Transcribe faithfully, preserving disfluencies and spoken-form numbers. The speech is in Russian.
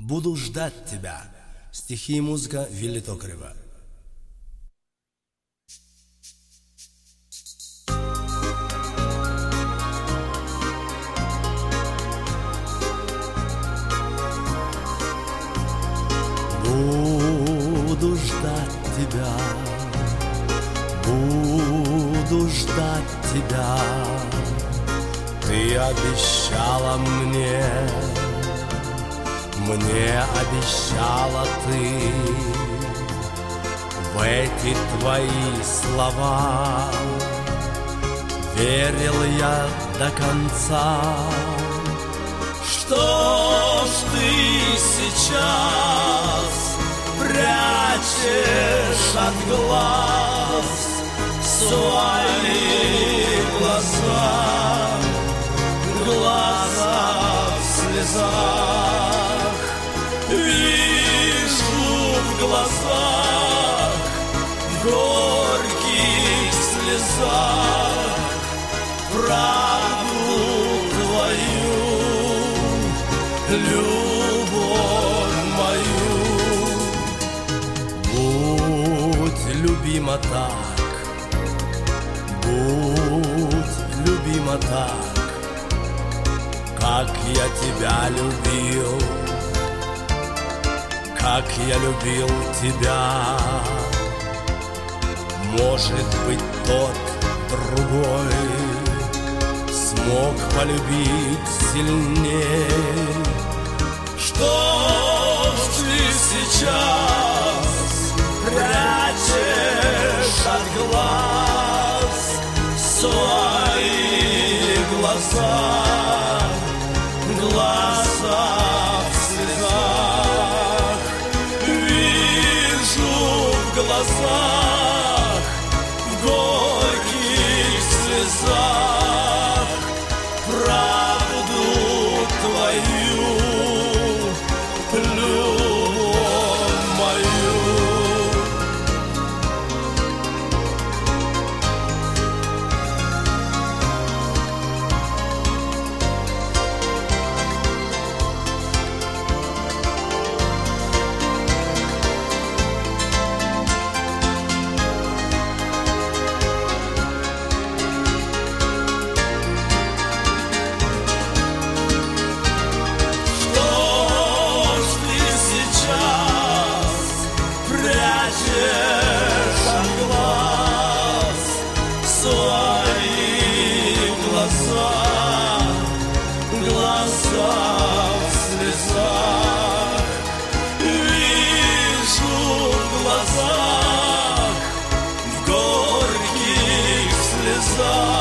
Буду ждать тебя. Стихи и музыка Вилли Токарева. Буду ждать тебя, буду ждать тебя. Ты обещала мне, мне обещала ты. В эти твои слова верил я до конца. Что ж ты сейчас прячешь от глаз свои глаза, глаза в слезах? Вижу в глазах, в горьких слезах правду твою, любовь мою. Будь любима так, будь любима так, как я тебя любил, как я любил тебя. Может быть, тот другой смог полюбить сильнее. Что ж ты сейчас прячешь от глаз свои глаза, глаза в слезах? Вижу в глазах, в горьких слезах правду твою, любовь мою. Глаза